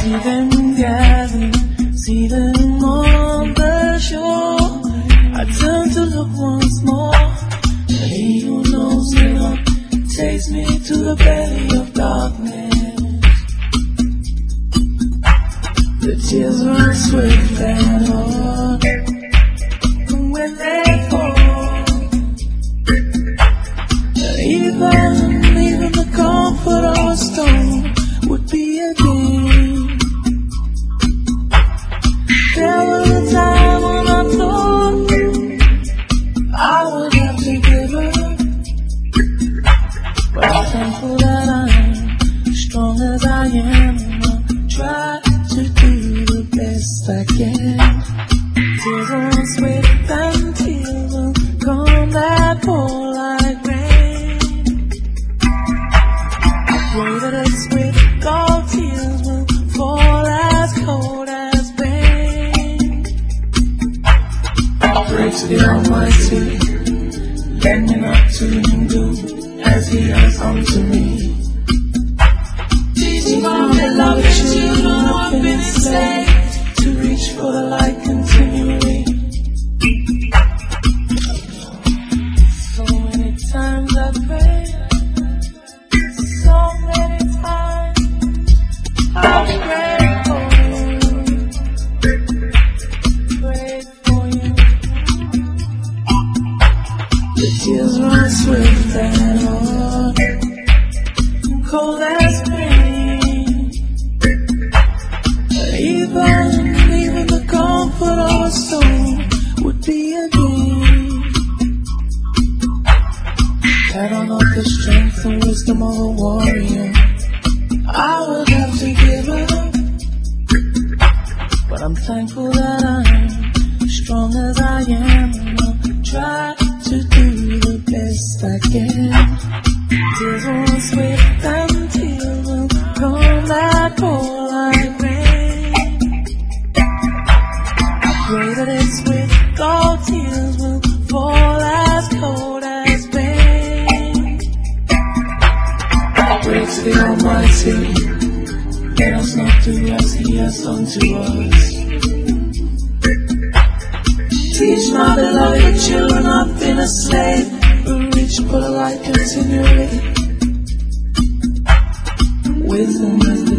see them gathering, see them on the shore. I turn to look once more, and he who knows me not takes me to the belly of darkness. The tears run swift and hard, and when they fall, even the comfort of a stone would be a gain. There was a time when I thought I would have to give up, but I'm thankful that I'm strong as I am, and I'll try to do the best I can. Tears won't sweat and tears will come that pour like rain. I pray that it's with all tears will fall as cold as pain. I pray to the Almighty, let me not to him do as he has done to me. Teach my beloved children who have been enslaved to reach for the light continually. So many times I prayed, so many times I prayed for you. The tears run swift and hard, and cold as pain. Even the comfort of a stone would be a gain. Had I not the strength and wisdom of a warrior, I would have to give up, but I'm thankful that I'm strong as I am, and I'll try to do the best I can. Tears won't sweat and tears will come that pour like rain. I pray that it's with all tears will fall as cold as pain. I pray to the Almighty, let us not do as he has done to us. Teach my beloved children I've been a slave, who reach for the light continually. Wisdom is the